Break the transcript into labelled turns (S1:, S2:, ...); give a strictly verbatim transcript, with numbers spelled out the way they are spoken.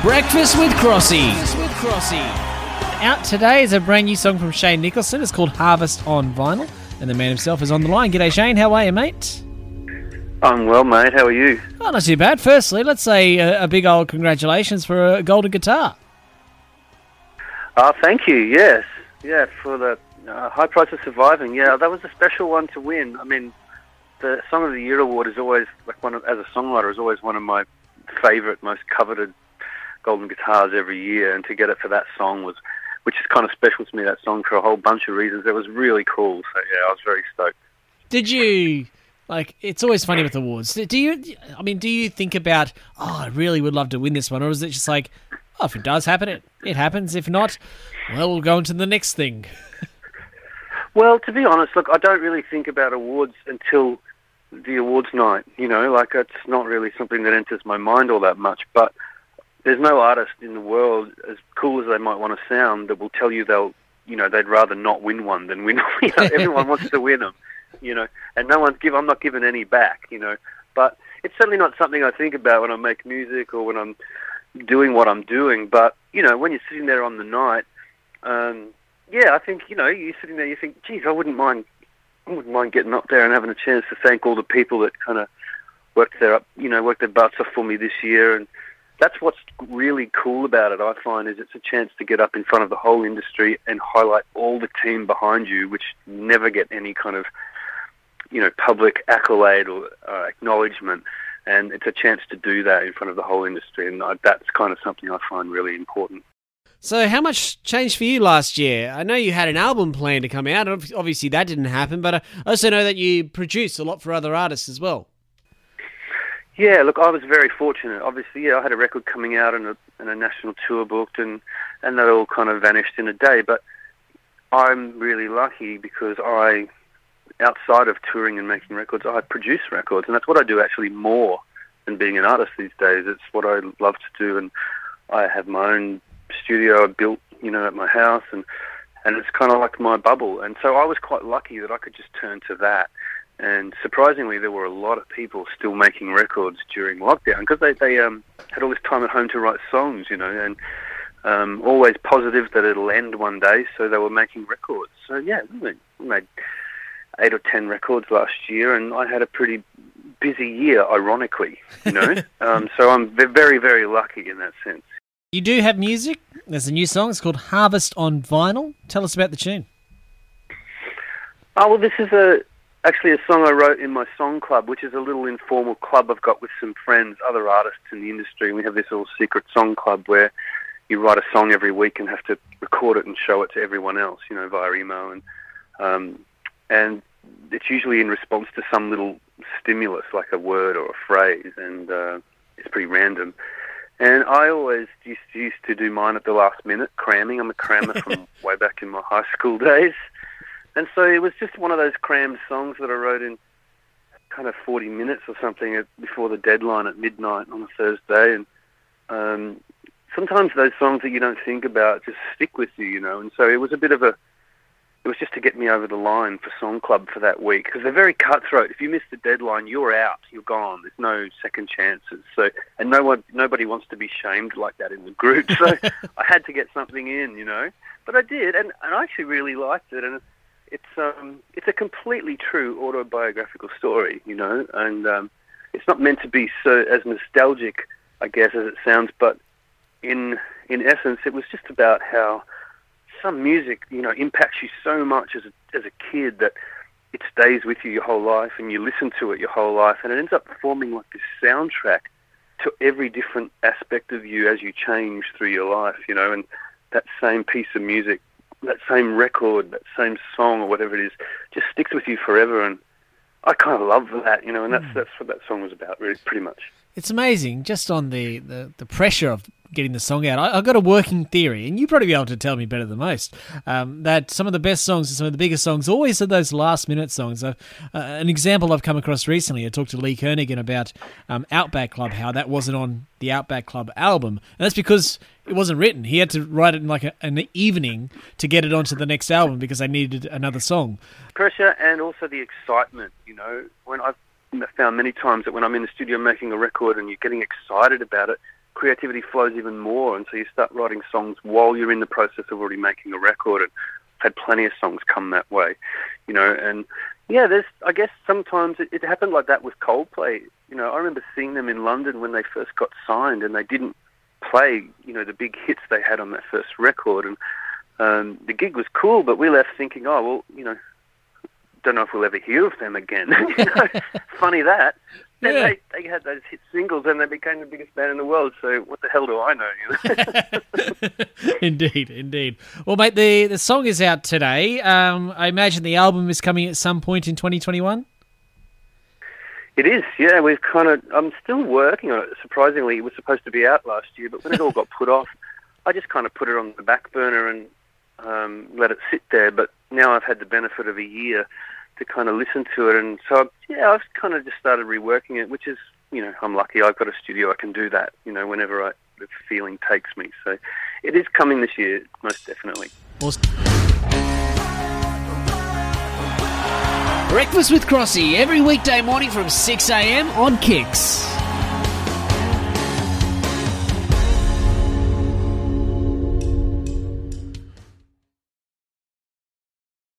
S1: Breakfast with Crossy. Out today is a brand new song from Shane Nicholson. It's called Harvest on Vinyl. And the man himself is on the line. G'day, Shane. How are you, mate?
S2: I'm well, mate. How are you?
S1: Oh, not too bad. Firstly, let's say a, a big old congratulations for a golden guitar.
S2: Oh, thank you. Yes. Yeah, for the uh, High Price of Surviving. Yeah, that was a special one to win. I mean, the Song of the Year award is always, like, one of, as a songwriter, is always one of my favourite, most coveted golden guitars every year, and to get it for that song was, which is kind of special to me, that song, for a whole bunch of reasons. It was really cool, so yeah, I was very stoked.
S1: Did you, like, it's always funny with awards, do you, I mean, do you think about, oh, I really would love to win this one, or is it just like, oh, if it does happen, it, it happens, if not, well, we'll go on to the next thing?
S2: Well, to be honest, look, I don't really think about awards until the awards night, you know, like, it's not really something that enters my mind all that much, but there's no artist in the world, as cool as they might want to sound, that will tell you they'll, you know, they'd rather not win one than win. You know, everyone wants to win them, you know, and no one's give. I'm not giving any back, you know. But it's certainly not something I think about when I make music or when I'm doing what I'm doing. But you know, when you're sitting there on the night, um, yeah, I think you know, you're sitting there, you think, geez, I wouldn't mind, I wouldn't mind getting up there and having a chance to thank all the people that kind of worked their up, you know, worked their butts off for me this year. And that's what's really cool about it, I find, is it's a chance to get up in front of the whole industry and highlight all the team behind you, which never get any kind of, you know, public accolade or uh, acknowledgement. And it's a chance to do that in front of the whole industry, and I, that's kind of something I find really important.
S1: So how much changed for you last year? I know you had an album planned to come out. Obviously that didn't happen, but I also know that you produced a lot for other artists as well.
S2: Yeah, look, I was very fortunate. Obviously, yeah, I had a record coming out and a, and a national tour booked, and, and that all kind of vanished in a day. But I'm really lucky because I, outside of touring and making records, I produce records, and that's what I do actually more than being an artist these days. It's what I love to do, and I have my own studio I built, you know, at my house, and, and it's kind of like my bubble. And so I was quite lucky that I could just turn to that. And surprisingly, there were a lot of people still making records during lockdown because they, they um, had all this time at home to write songs, you know, and um, always positive that it'll end one day, so they were making records. So, yeah, we made, we made eight or ten records last year, and I had a pretty busy year, ironically, you know. um, so I'm very, very lucky in that sense.
S1: You do have music. There's a new song. It's called Harvest on Vinyl. Tell us about the tune.
S2: Oh, well, this is a... actually a song I wrote in my song club, which is a little informal club I've got with some friends, other artists in the industry. And we have this little secret song club where you write a song every week and have to record it and show it to everyone else, you know, via email. And um, and it's usually in response to some little stimulus, like a word or a phrase, and uh, it's pretty random. And I always used to, used to do mine at the last minute, cramming. I'm a crammer from way back in my high school days. And so it was just one of those crammed songs that I wrote in kind of forty minutes or something at, before the deadline at midnight on a Thursday. And um, sometimes those songs that you don't think about just stick with you, you know. And so it was a bit of a, it was just to get me over the line for Song Club for that week, because they're very cutthroat. If you miss the deadline, you're out, you're gone. There's no second chances. So, and no one, nobody wants to be shamed like that in the group. So I had to get something in, you know. But I did, and, and I actually really liked it. And It's um it's a completely true autobiographical story, you know, and um, it's not meant to be so as nostalgic, I guess, as it sounds. But in in essence, it was just about how some music, you know, impacts you so much as a, as a kid that it stays with you your whole life, and you listen to it your whole life, and it ends up forming like this soundtrack to every different aspect of you as you change through your life, you know, and that same piece of music, that same record, that same song or whatever it is, just sticks with you forever. And I kind of love that, you know, and that's mm. that's what that song was about, really, pretty much.
S1: It's amazing, just on the, the, the pressure of getting the song out. I, I've got a working theory, and you'd probably be able to tell me better than most, um, that some of the best songs and some of the biggest songs always are those last-minute songs. Uh, uh, an example I've come across recently, I talked to Lee Kernaghan about um, Outback Club, how that wasn't on the Outback Club album, and that's because it wasn't written. He had to write it in like a, an evening to get it onto the next album because they needed another song.
S2: Pressure and also the excitement, you know. When I've found many times that when I'm in the studio making a record and you're getting excited about it, creativity flows even more, and so you start writing songs while you're in the process of already making a record. And I've had plenty of songs come that way, you know. And yeah, there's, I guess sometimes it, it happened like that with Coldplay. You know, I remember seeing them in London when they first got signed, and they didn't play, you know, the big hits they had on that first record. And um, the gig was cool, but we left thinking, oh, well, you know, don't know if we'll ever hear of them again. You know, funny that. Then yeah. they, they had those hit singles and they became the biggest band in the world, so what the hell do I know? You know?
S1: Indeed, indeed. Well, mate, the, the song is out today. Um, I imagine the album is coming at some point in twenty twenty-one?
S2: It is, yeah. We've kind of, I'm still working on it. Surprisingly, it was supposed to be out last year, but when it all got put off, I just kind of put it on the back burner and um, let it sit there. But now I've had the benefit of a year to kind of listen to it, and so yeah, I've kind of just started reworking it, which is, you know, I'm lucky I've got a studio I can do that, you know, whenever I, the feeling takes me. So it is coming this year, most definitely.
S1: Awesome. Breakfast with Crossy every weekday morning from six a.m. on Kicks.